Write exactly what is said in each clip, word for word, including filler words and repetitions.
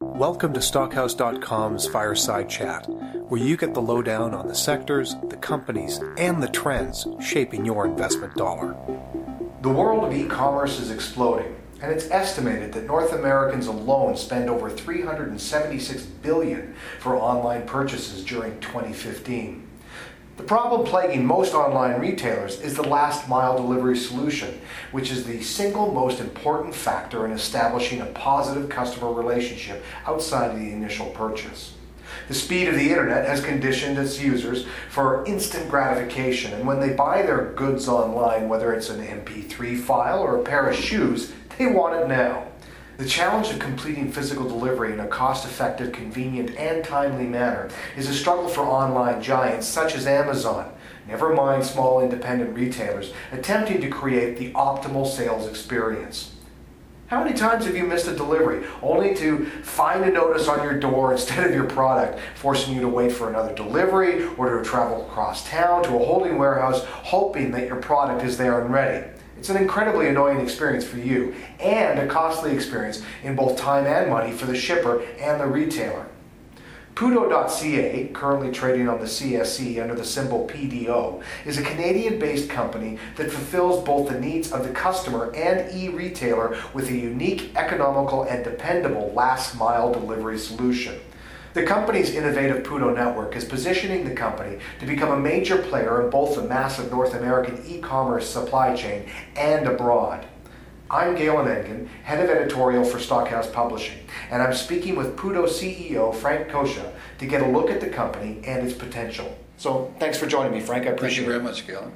Welcome to Stockhouse dot com's Fireside Chat, where you get the lowdown on the sectors, the companies, and the trends shaping your investment dollar. The world of e-commerce is exploding, and it's estimated that North Americans alone spend over three hundred seventy-six billion dollars for online purchases during twenty fifteen. The problem plaguing most online retailers is the last mile delivery solution, which is the single most important factor in establishing a positive customer relationship outside of the initial purchase. The speed of the internet has conditioned its users for instant gratification, and when they buy their goods online, whether it's an M P three file or a pair of shoes, they want it now. The challenge of completing physical delivery in a cost-effective, convenient, and timely manner is a struggle for online giants such as Amazon, never mind small independent retailers, attempting to create the optimal sales experience. How many times have you missed a delivery, only to find a notice on your door instead of your product, forcing you to wait for another delivery or to travel across town to a holding warehouse, hoping that your product is there and ready? It's an incredibly annoying experience for you, and a costly experience in both time and money for the shipper and the retailer. Pudo dot C A, currently trading on the C S E under the symbol P D O, is a Canadian-based company that fulfills both the needs of the customer and e-retailer with a unique, economical, and dependable last-mile delivery solution. The company's innovative Pudo network is positioning the company to become a major player in both the massive North American e-commerce supply chain and abroad. I'm Galen Engen, head of editorial for Stockhouse Publishing, and I'm speaking with Pudo C E O Frank Kosha to get a look at the company and its potential. So thanks for joining me, Frank. I appreciate it. Thank you very much, Galen.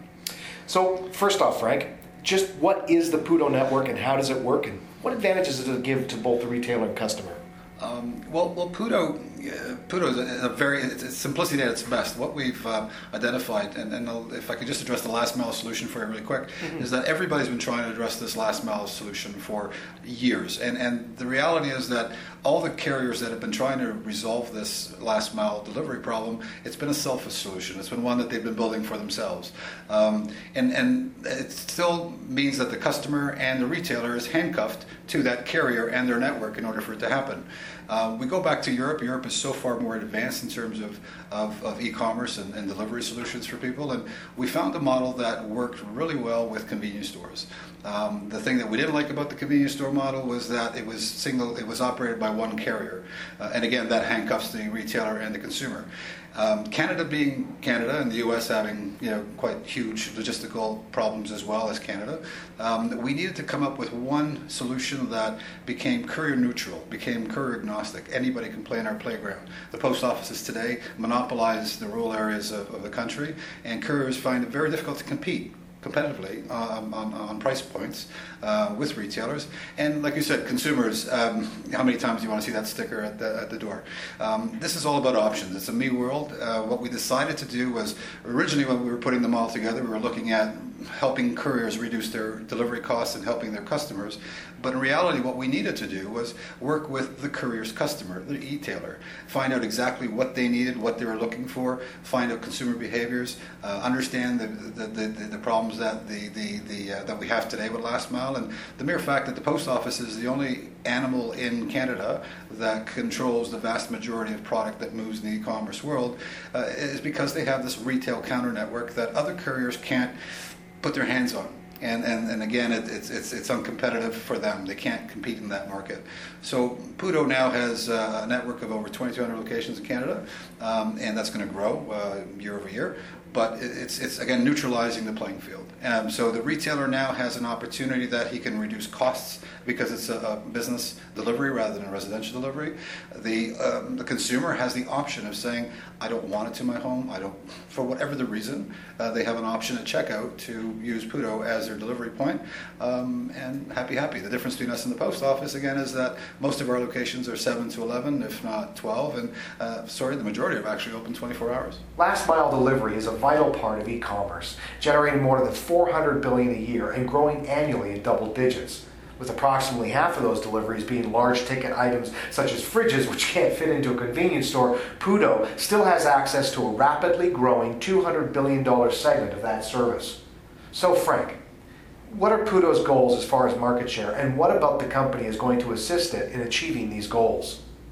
So first off, Frank, just what is the Pudo network and how does it work, and what advantages does it give to both the retailer and customer? Um, well, well, Pudo, uh, Pudo is a, a very it's, it's simplicity at its best. What we've uh, identified, and, and I'll, if I could just address the last mile solution for you really quick, mm-hmm. is that everybody's been trying to address this last mile solution for years, and and the reality is that all the carriers that have been trying to resolve this last mile delivery problem, it's been a selfish solution. It's been one that they've been building for themselves, um, and and it still means that the customer and the retailer is handcuffed to that carrier and their network in order for it to happen. Uh, we go back to Europe. Europe is so far more advanced in terms of, of, of e-commerce and, and delivery solutions for people, and we found a model that worked really well with convenience stores. Um, the thing that we didn't like about the convenience store model was that it was single, it was operated by one carrier, uh, and again that handcuffs the retailer and the consumer. Um, Canada being Canada and the U S having you know quite huge logistical problems as well as Canada, um, we needed to come up with one solution that became courier neutral, became courier agnostic. Anybody can play in our playground. The post offices today monopolize the rural areas of, of the country, and couriers find it very difficult to compete competitively um, on, on price points uh, with retailers. And like you said, consumers, um, how many times do you want to see that sticker at the, at the door? Um, this is all about options. It's a me world. Uh, what we decided to do was, originally when we were putting them all together, we were looking at helping couriers reduce their delivery costs and helping their customers. But in reality, what we needed to do was work with the courier's customer, the e-tailer, find out exactly what they needed, what they were looking for, find out consumer behaviors, uh, understand the the, the, the problems that the the, the uh, that we have today with last mile, and the mere fact that the post office is the only animal in Canada that controls the vast majority of product that moves in the e-commerce world uh, is because they have this retail counter network that other couriers can't put their hands on. And, and, and again, it, it's, it's, it's uncompetitive for them. They can't compete in that market. So Pudo now has uh, a network of over twenty-two hundred locations in Canada, um, and that's going to grow uh, year over year. But it's, it's again, neutralizing the playing field. Um, so the retailer now has an opportunity that he can reduce costs because it's a, a business delivery rather than a residential delivery. The, um, the consumer has the option of saying, I don't want it to my home. I don't, for whatever the reason, uh, they have an option at checkout to use Pudo as their delivery point, um, and happy, happy. The difference between us and the post office, again, is that most of our locations are seven to eleven, if not twelve, and uh, sorry, the majority are actually open twenty-four hours. Last mile delivery is a vital part of e-commerce, generating more than four hundred billion dollars a year and growing annually in double digits, with approximately half of those deliveries being large ticket items such as fridges, which can't fit into a convenience store. Pudo still has access to a rapidly growing two hundred billion dollars segment of that service. So Frank, what are Pudo's goals as far as market share, and what about the company is going to assist it in achieving these goals?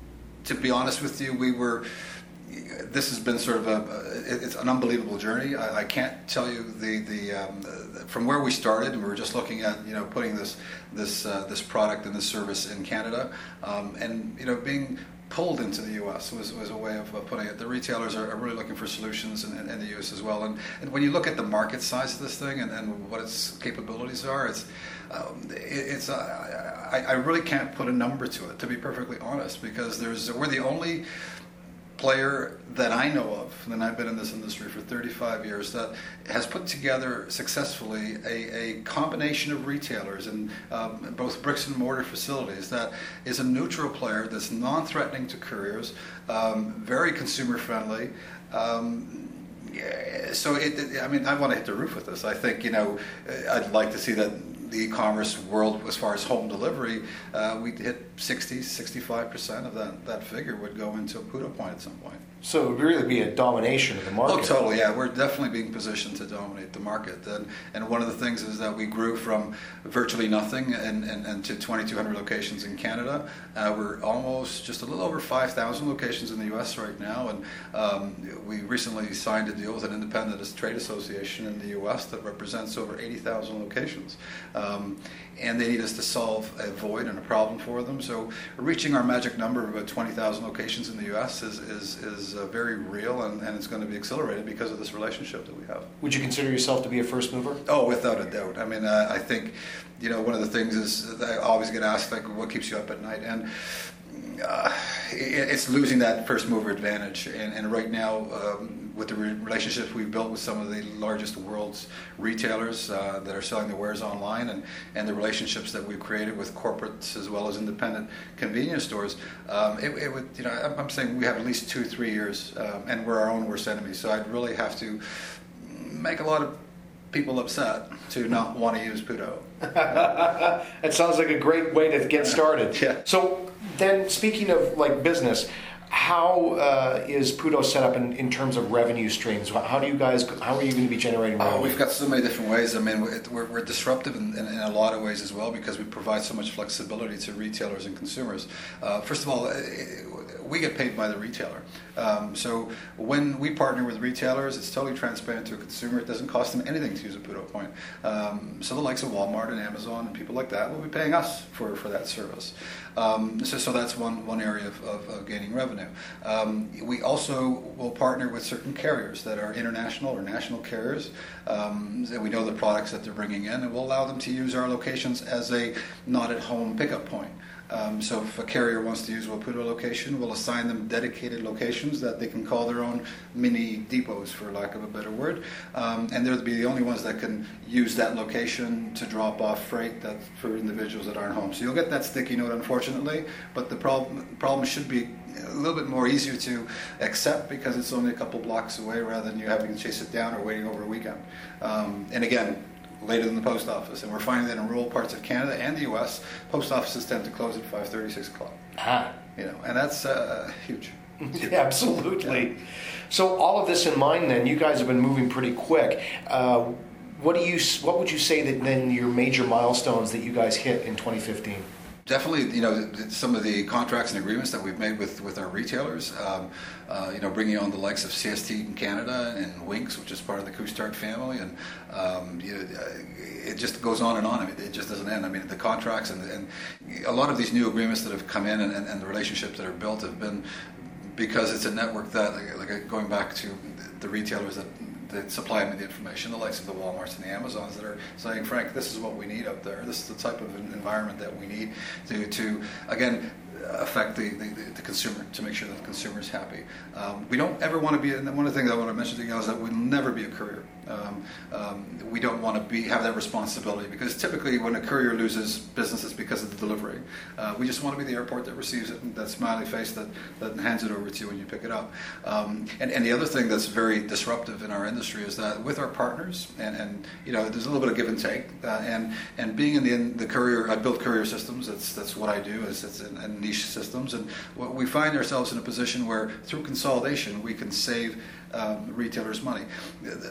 to be honest with you, we were. This has been sort of a, it's an unbelievable journey. I, I can't tell you the the, um, the from where we started, and we were just looking at, you know, putting this this uh, this product and this service in Canada, um, and you know, being pulled into the U S was, was a way of, of putting it. The retailers are, are really looking for solutions in, in, in the U S as well. And, and when you look at the market size of this thing and, and what its capabilities are, it's um, it, it's uh, I, I really can't put a number to it, to be perfectly honest, because there's we're the only player that I know of, and I've been in this industry for thirty-five years, that has put together successfully a, a combination of retailers and um, both bricks and mortar facilities that is a neutral player that's non-threatening to couriers, um, very consumer friendly. Um, yeah, so it, it, I mean, I want to hit the roof with this. I think, you know, I'd like to see that the e-commerce world, as far as home delivery, uh, we'd hit sixty, sixty-five percent of that, that figure would go into a Pudo point at some point. So it would really be a domination of the market. Oh, totally, yeah. We're definitely being positioned to dominate the market. And, and one of the things is that we grew from virtually nothing and, and, and to twenty-two hundred locations in Canada. Uh, we're almost just a little over five thousand locations in the U S right now. And um, we recently signed a deal with an independent trade association in the U S that represents over eighty thousand locations. Um, and they need us to solve a void and a problem for them. So reaching our magic number of about twenty thousand locations in the U S is, is, is uh, very real, and, and it's going to be accelerated because of this relationship that we have. Would you consider yourself to be a first mover? Oh, without a doubt. I mean, uh, I think, you know, one of the things is that I always get asked, like, what keeps you up at night? And Uh, it's losing that first mover advantage, and, and right now um, with the re- relationships we've built with some of the largest world's retailers uh, that are selling their wares online, and, and the relationships that we've created with corporates as well as independent convenience stores, um, it, it would, you know, I'm, I'm saying we have at least two, three years, um, and we're our own worst enemy. So I'd really have to make a lot of people upset to not want to use Pudo. That sounds like a great way to get started. Yeah. So then, speaking of like business, how uh, is Pudo set up in, in terms of revenue streams? How do you guys? How are you going to be generating revenue? Oh, we've got so many different ways. I mean, we're, we're disruptive in, in, in a lot of ways as well, because we provide so much flexibility to retailers and consumers. Uh, first of all, we get paid by the retailer. Um, so when we partner with retailers, it's totally transparent to a consumer. It doesn't cost them anything to use a Pudo point. Um, so the likes of Walmart and Amazon and people like that will be paying us for, for that service. Um, so, so that's one, one area of, of, of gaining revenue. Um, we also will partner with certain carriers that are international or national carriers. Um, and we know the products that they're bringing in, and we'll allow them to use our locations as a not-at-home pickup point. Um, so if a carrier wants to use a Pudo location, we'll assign them dedicated locations that they can call their own mini depots, for lack of a better word. Um, and they'll be the only ones that can use that location to drop off freight that for individuals that aren't home. So you'll get that sticky note, unfortunately, but the problem, problem should be a little bit more easier to accept because it's only a couple blocks away rather than you having to chase it down or waiting over a weekend. Um, and again, later than the post office, and we're finding that in rural parts of Canada and the U S, post offices tend to close at five thirty, six o'clock. Ah. You know, and that's uh, huge. Yeah, absolutely. Yeah. So all of this in mind, then, you guys have been moving pretty quick. Uh, what do you? What would you say that then your major milestones that you guys hit in twenty fifteen? Definitely, you know, some of the contracts and agreements that we've made with, with our retailers, um, uh, you know, bringing on the likes of C S T in Canada and Winks, which is part of the Couche-Tard family, and um, you know, it just goes on and on. I mean, it just doesn't end. I mean, the contracts and, and a lot of these new agreements that have come in and, and, and the relationships that are built have been because it's a network that, like, like going back to the retailers that that supply me the information, the likes of the Walmarts and the Amazons that are saying, Frank, this is what we need up there. This is the type of environment that we need to, to again, affect the, the, the consumer, to make sure that the consumer is happy. Um, we don't ever want to be, and one of the things I want to mention to you is that we'll never be a courier. Um, um, we don't want to be have that responsibility, because typically when a courier loses business, it's because of the delivery. Uh, we just want to be the airport that receives it, and that smiley face that, that hands it over to you when you pick it up. Um, and, and the other thing that's very disruptive in our industry is that with our partners, and, and you know, there's a little bit of give and take, uh, and and being in the, in the courier, I build courier systems. That's that's what I do. Is it's in, in niche systems, and what we find ourselves in a position where through consolidation we can save um, retailers money. The, the fact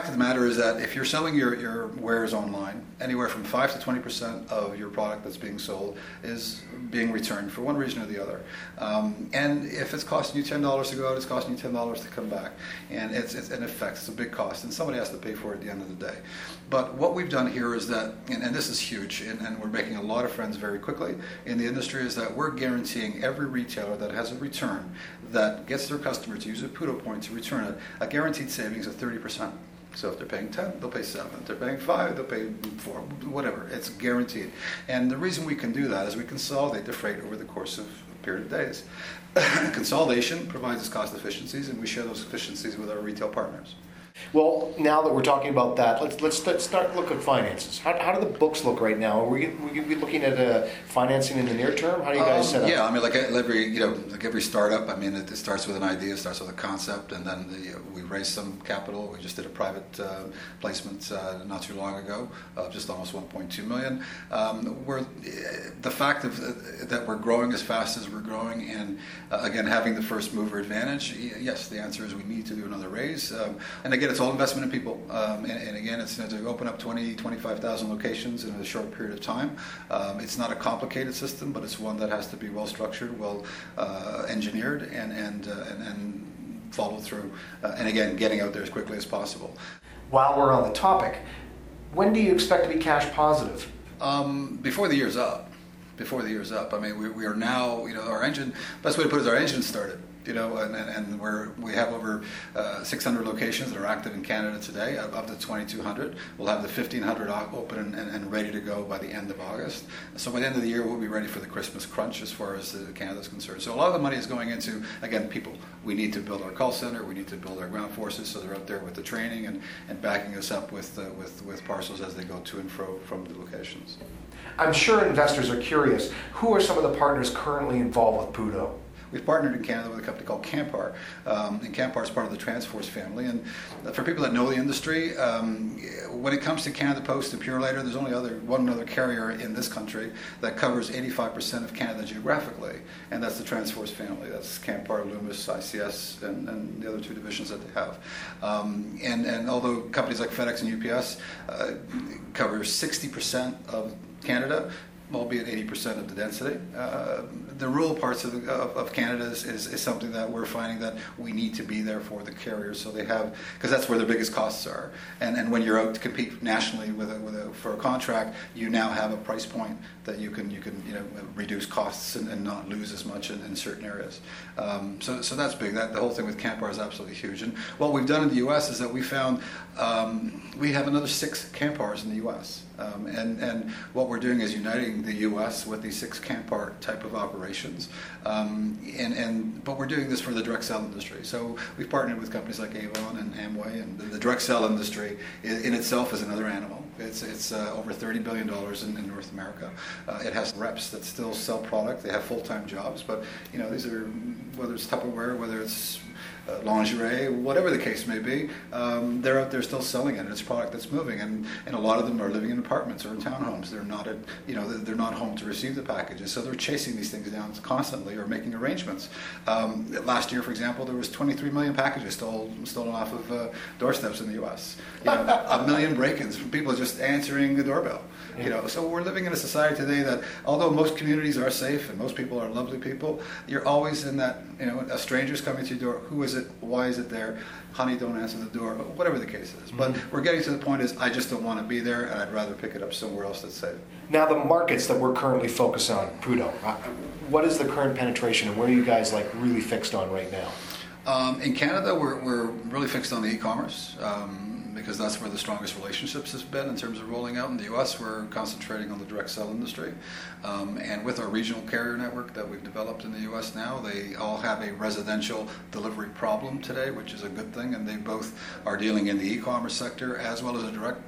fact of the matter is that if you're selling your, your wares online, anywhere from five to twenty percent of your product that's being sold is being returned for one reason or the other. Um, and if it's costing you ten dollars to go out, it's costing you ten dollars to come back. And it's, it's in effect, it's a big cost, and somebody has to pay for it at the end of the day. But what we've done here is that, and, and this is huge, and, and we're making a lot of friends very quickly in the industry, is that we're guaranteeing every retailer that has a return that gets their customer to use a Pudo point to return it, a guaranteed savings of thirty percent. So if they're paying ten, they'll pay seven. If they're paying five, they'll pay four, whatever. It's guaranteed. And the reason we can do that is we consolidate the freight over the course of a period of days. Consolidation provides us cost efficiencies, and we share those efficiencies with our retail partners. Well, now that we're talking about that, let's let's, let's start look at finances. How, how do the books look right now? Are we we be looking at uh, financing in the near term? How do you guys um, set up? Yeah, I mean, like every you know, like every startup. I mean, it, it starts with an idea, starts with a concept, and then the, we raise some capital. We just did a private uh, placement uh, not too long ago, of just almost one point two million. Um, we're the fact of uh, that we're growing as fast as we're growing, and uh, again having the first mover advantage. Yes, the answer is we need to do another raise, um, and again. It's all investment in people, um, and, and again, it's you know, to open up twenty, twenty-five thousand locations in a short period of time. Um, it's not a complicated system, but it's one that has to be well structured, well uh, engineered, and and, uh, and and followed through. Uh, and again, getting out there as quickly as possible. While we're on the topic, when do you expect to be cash positive? Um, before the year's up. Before the year's up. I mean, we, we are now. You know, our engine. Best way to put it is our engine started. You know, and, and, and we're, we have over uh, six hundred locations that are active in Canada today, up to twenty-two hundred. We'll have the fifteen hundred open and, and, and ready to go by the end of August. So by the end of the year, we'll be ready for the Christmas crunch as far as the, Canada is concerned. So a lot of the money is going into, again, people. We need to build our call center. We need to build our ground forces so they're out there with the training and, and backing us up with, uh, with, with parcels as they go to and fro from the locations. I'm sure investors are curious. Who are some of the partners currently involved with Pudo? We've partnered in Canada with a company called Canpar, um, and Canpar is part of the Transforce family. And for people that know the industry, um, when it comes to Canada Post and Purolator, there's only other one other carrier in this country that covers eighty-five percent of Canada geographically, and that's the Transforce family. That's Canpar, Loomis, I C S, and, and the other two divisions that they have. Um, and, and although companies like FedEx and U P S uh, cover sixty percent of Canada, albeit eighty percent of the density. Uh, the rural parts of, the, of, of Canada is, is, is something that we're finding that we need to be there for the carriers, so they have, because that's where their biggest costs are. And and when you're out to compete nationally with a, with a, for a contract, you now have a price point that you can you can you know reduce costs and, and not lose as much in, in certain areas. Um, so so that's big. That the whole thing with Canpar is absolutely huge. And what we've done in the U S is that we found um, we have another six Canpars in the U S Um, and, and what we're doing is uniting the U S with these six Canpar type of operations. Um, and, and, but we're doing this for the direct sell industry. So we've partnered with companies like Avon and Amway, and the, the direct sell industry in, in itself is another animal. It's, it's uh, over thirty billion dollars in, in North America. Uh, it has reps that still sell product. They have full-time jobs, but you know these are, whether it's Tupperware, whether it's Uh, lingerie, whatever the case may be, um, they're out there still selling it. It's a product that's moving, and, and a lot of them are living in apartments or in townhomes. They're not at, you know, they're not home to receive the packages, so they're chasing these things down constantly or making arrangements. Um, last year, for example, there was twenty-three million packages stolen stolen off of uh, doorsteps in the U S You know, a million break-ins from people just answering the doorbell. You know, so we're living in a society today that, although most communities are safe and most people are lovely people, you're always in that, you know, a stranger's coming to your door. Who is it? Why is it there? Honey, don't answer the door. Whatever the case is. But mm-hmm. we're getting to the point is I just don't want to be there, and I'd rather pick it up somewhere else that's safe. Now, the markets that we're currently focused on, Pudo, what is the current penetration, and where are you guys like really fixed on right now? Um, in Canada, we're, we're really fixed on the e-commerce. Um, because that's where the strongest relationships has been in terms of rolling out. In the U S, we're concentrating on the direct sell industry. Um, and with our regional carrier network that we've developed in the U S now, they all have a residential delivery problem today, which is a good thing, and they both are dealing in the e-commerce sector as well as a direct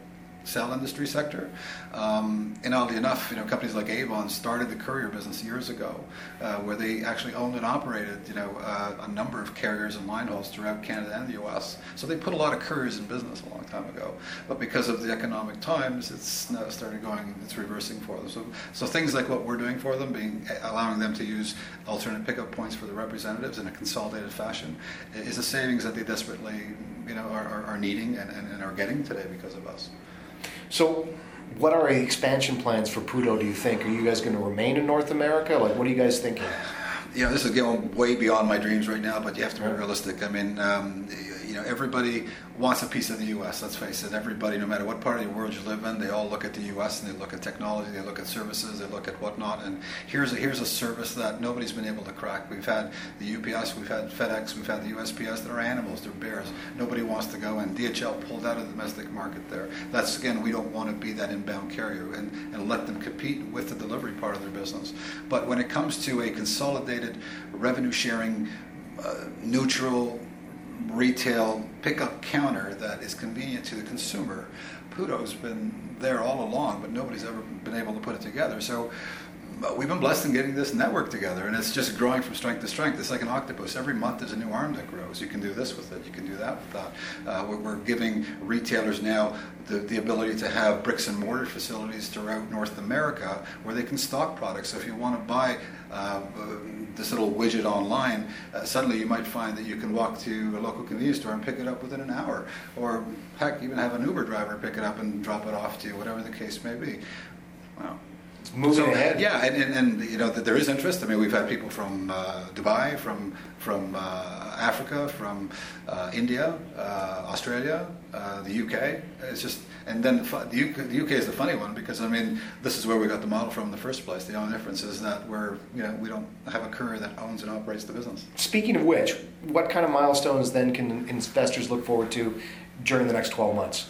cell industry sector. Um, and oddly enough, you know, companies like Avon started the courier business years ago, uh, where they actually owned and operated, you know, uh, a number of carriers and line hauls throughout Canada and the U S. So they put a lot of couriers in business a long time ago. But because of the economic times, it's now started going, it's reversing for them. So, so things like what we're doing for them, being allowing them to use alternate pickup points for the representatives in a consolidated fashion, is a savings that they desperately, you know, are, are, are needing and, and, and are getting today because of us. So what are the expansion plans for Putto, do you think? Are you guys going to remain in North America? Like, what are you guys thinking? You know, this is going way beyond my dreams right now, but you have to be realistic. I mean, um, you know, everybody wants a piece of the U S, let's face it. Everybody, no matter what part of the world you live in, they all look at the U S and they look at technology, they look at services, they look at whatnot. And here's a, here's a service that nobody's been able to crack. We've had the U P S, we've had FedEx, we've had the U S P S. They're animals, they're bears. Nobody wants to go in. D H L pulled out of the domestic market there. That's, again, we don't want to be that inbound carrier and, and let them compete with the delivery part of their business. But when it comes to a consolidated revenue sharing, uh, neutral retail pickup counter that is convenient to the consumer, Putto's been there all along, but nobody's ever been able to put it together. So uh, we've been blessed in getting this network together, and it's just growing from strength to strength. It's like an octopus. Every month there's a new arm that grows. You can do this with it. You can do that with that. Uh, we're, we're giving retailers now the, the ability to have bricks and mortar facilities throughout North America where they can stock products. So if you want to buy uh, this little widget online, uh, suddenly you might find that you can walk to a local convenience store and pick it up within an hour, or heck, even have an Uber driver pick it up and drop it off to you, whatever the case may be. Wow. It's moving so, ahead. Yeah, and, and, and you know, there is interest. I mean, we've had people from uh, Dubai, from from uh, Africa, from uh, India, uh, Australia, uh, the U K. It's just, and then the, the, U K, the U K is the funny one because I mean, this is where we got the model from in the first place. The only difference is that we're, you know, we don't have a courier that owns and operates the business. Speaking of which, what kind of milestones then can investors look forward to during the next twelve months?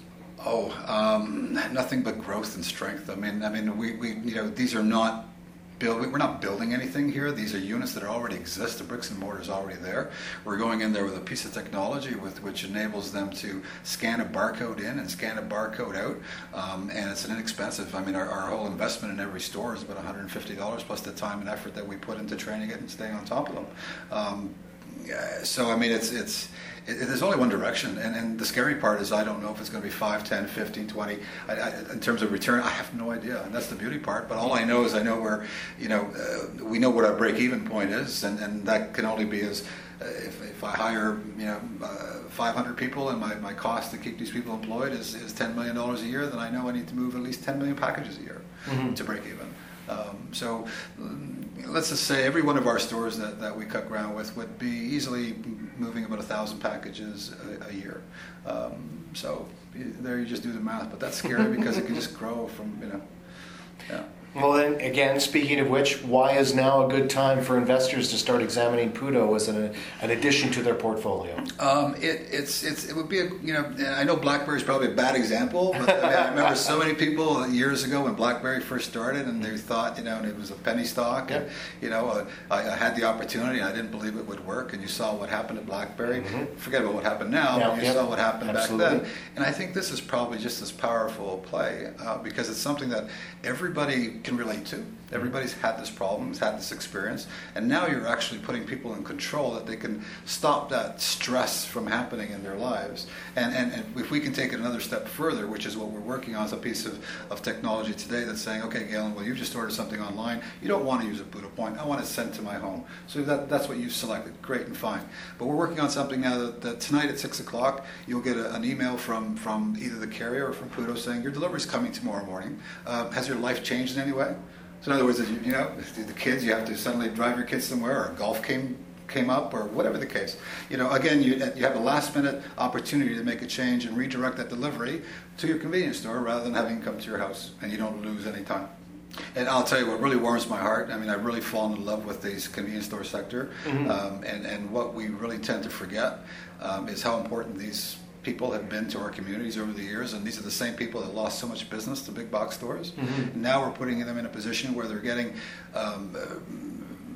Oh, um, nothing but growth and strength. I mean, I mean, we, we you know, these are not build. We're not building anything here. These are units that already exist. The bricks and mortar is already there. We're going in there with a piece of technology with which enables them to scan a barcode in and scan a barcode out, um, and it's an inexpensive. I mean, our, our whole investment in every store is about one hundred fifty dollars plus the time and effort that we put into training it and staying on top of them. Um, yeah, so I mean, it's it's. It, there's only one direction, and, and the scary part is I don't know if it's going to be five, ten, fifteen, twenty. I, I, in terms of return, I have no idea, and that's the beauty part. But all I know is I know where, you know, uh, we know what our break-even point is, and, and that can only be as uh, if, if I hire, you know, uh, five hundred people, and my, my cost to keep these people employed is, is ten million dollars a year, then I know I need to move at least ten million packages a year mm-hmm. to break even. Um, so um, let's just say every one of our stores that, that we cut ground with would be easily moving about a thousand packages a, a year. Um, so there you just do the math, but that's scary because it can just grow from, you know, yeah. Well then, again, speaking of which, why is now a good time for investors to start examining Putto as an, an addition to their portfolio? Um, it, it's, it's, it would be, a, you know, I know BlackBerry is probably a bad example, but I, mean, I remember so many people years ago when BlackBerry first started and they thought, you know, and it was a penny stock, and, you know, uh, I, I had the opportunity, I didn't believe it would work, and you saw what happened at BlackBerry. Mm-hmm. Forget about what happened now, yeah, but you yeah. saw what happened Absolutely. back then. And I think this is probably just as powerful a play uh, because it's something that everybody can relate to. Everybody's had this problem, has had this experience, and now you're actually putting people in control that they can stop that stress from happening in their lives. And, and, and if we can take it another step further, which is what we're working on, is a piece of, of technology today that's saying, okay, Galen, well, you've just ordered something online. You don't want to use a Putto point. I want it sent to my home. So that, that's what you've selected. Great and fine. But we're working on something now that, that tonight at six o'clock, you'll get a, an email from, from either the carrier or from Putto saying, your delivery's coming tomorrow morning. Uh, has your life changed in any way? So in other words, you know, the kids, you have to suddenly drive your kids somewhere, or golf came came up, or whatever the case. You know, again, you you have a last minute opportunity to make a change and redirect that delivery to your convenience store rather than having it come to your house, and you don't lose any time. And I'll tell you what really warms my heart. I mean, I've really fallen in love with this convenience store sector, mm-hmm. um, and and what we really tend to forget um, is how important these people have been to our communities over the years, and these are the same people that lost so much business to big box stores. Mm-hmm. Now we're putting them in a position where they're getting um, uh,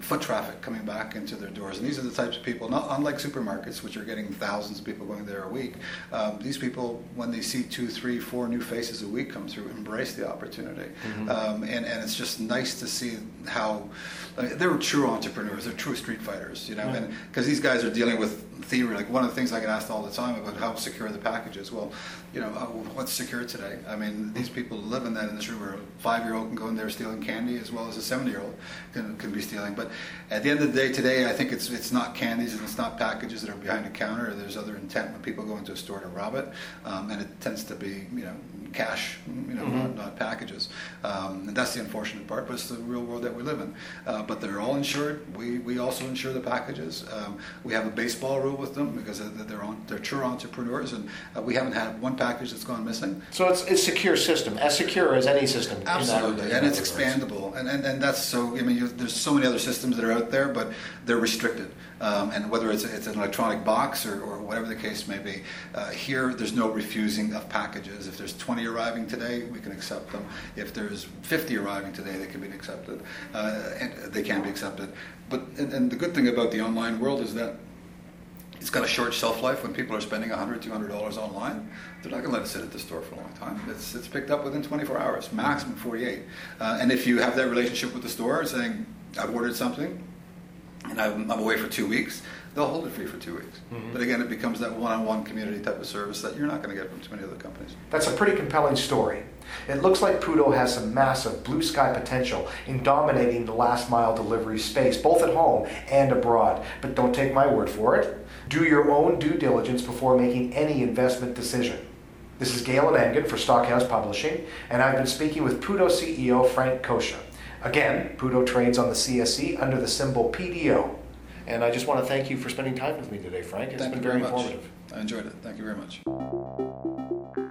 foot traffic coming back into their doors. And these are the types of people, not unlike supermarkets, which are getting thousands of people going there a week. Um, these people, when they see two, three, four new faces a week come through, embrace the opportunity. Mm-hmm. um, and, and it's just nice to see how I mean, they're true entrepreneurs. They're true street fighters, you know, yeah. and because these guys are dealing with thievery. Like one of the things I get asked all the time about how secure the package is. Well, you know, uh, what's secure today? I mean, these people live in that industry where a five-year-old can go in there stealing candy as well as a seventy-year-old can, can be stealing. But at the end of the day, today, I think it's it's not candies and it's not packages that are behind a counter. There's other intent when people go into a store to rob it, um, and it tends to be, you know, cash, you know, mm-hmm. not, not packages. Um, and that's the unfortunate part, but it's the real world that we live in. Uh, but they're all insured. We we also insure the packages. Um, we have a baseball rule with them because they're on, they're true entrepreneurs, and uh, we haven't had one package that's gone missing. So it's it's a secure system, as secure as any system. Absolutely, in that, and it's expandable, and, and and that's so. I mean, you, there's so many other systems that are out there, but they're restricted. Um, and whether it's it's an electronic box or, or whatever the case may be, uh, here there's no refusing of packages. If there's twenty arriving today, we can accept them. If there's fifty arriving today, they can be accepted, uh, and they can be accepted. But and, and the good thing about the online world is that it's got a short shelf life. When people are spending one hundred dollars, two hundred dollars online, they're not going to let it sit at the store for a long time. It's it's picked up within twenty-four hours, maximum forty-eight. Uh, and if you have that relationship with the store, saying, I've ordered something, and I'm, I'm away for two weeks, they'll hold it for you for two weeks. Mm-hmm. But again, it becomes that one-on-one community type of service that you're not going to get from too many other companies. That's a pretty compelling story. It looks like Pudo has some massive blue sky potential in dominating the last mile delivery space, both at home and abroad. But don't take my word for it. Do your own due diligence before making any investment decision. This is Galen Engen for Stockhouse Publishing, and I've been speaking with Pudo C E O Frank Kosha. Again, Pudo trades on the C S E under the symbol P D O. And I just want to thank you for spending time with me today, Frank. It's Thank been you very very much. informative. I enjoyed it. Thank you very much.